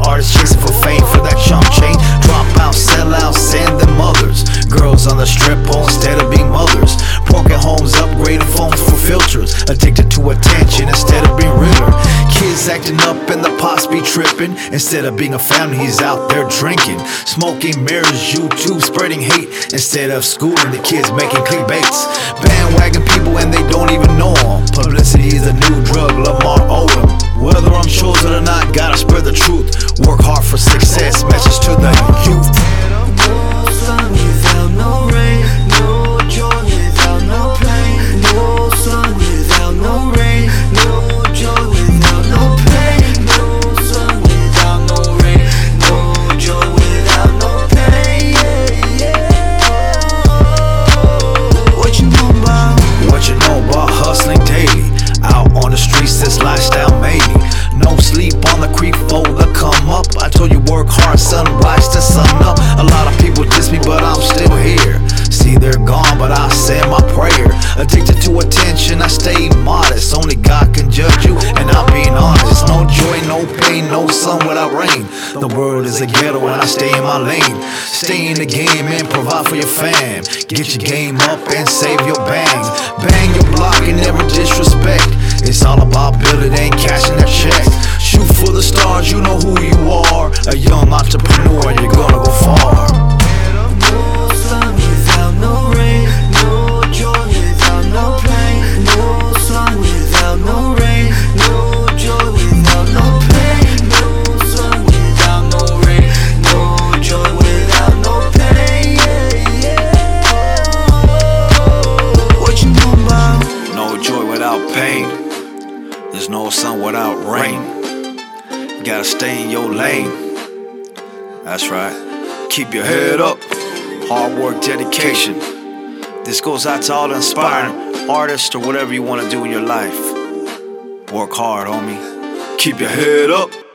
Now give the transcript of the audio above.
artists chasing for fame, for that chump change. Dropouts, sellouts, and their mothers. Girls on the strip pole instead of being mothers. Broken homes, upgraded phones for filters. Addicted to attention instead of being realer. Kids acting up and the pops be tripping. Instead of being a family, he's out there drinking. Smoking mirrors, YouTube spreading hate. Instead of schooling the kids, making clickbaits. Bandwagon people and they don't even know them. Publicity is a new drug, Lamar Odom. Whether I'm chosen or not, gotta spread the truth. Work hard for success, message to the youth. No sun without no rain, no joy without no pain. No sun without no rain, no joy without no pain. No sun without no rain, no joy without no pain. What you know about? What you know about hustling daily? Out on the streets, this lifestyle made me. No sleep on the creek, fold the come up. I told you work hard, sunrise to sun up. A lot of people diss me, but I'm still here. See, they're gone, but I say my prayer. Addicted to attention, I stay modest. Only God can judge you, and I'm being honest. No joy, no pain, no sun without rain. The world is a ghetto and I stay in my lane. Stay in the game and provide for your fam. Get your game up and save your bangs. Bang your block and never disrespect. It's all about building and cashing that check. Shoot for the stars, you know who you are. A young entrepreneur, you're gonna go far. No sun without no rain, no joy without no pain. No sun without no rain, no joy without no pain. No sun without no rain, no joy without no pain. What you know about? No joy without pain. There's no sun without rain. You gotta stay in your lane. That's right. Keep your head up. Hard work, dedication. This goes out to all the inspiring artists or whatever you want to do in your life. Work hard, homie. Keep your head up.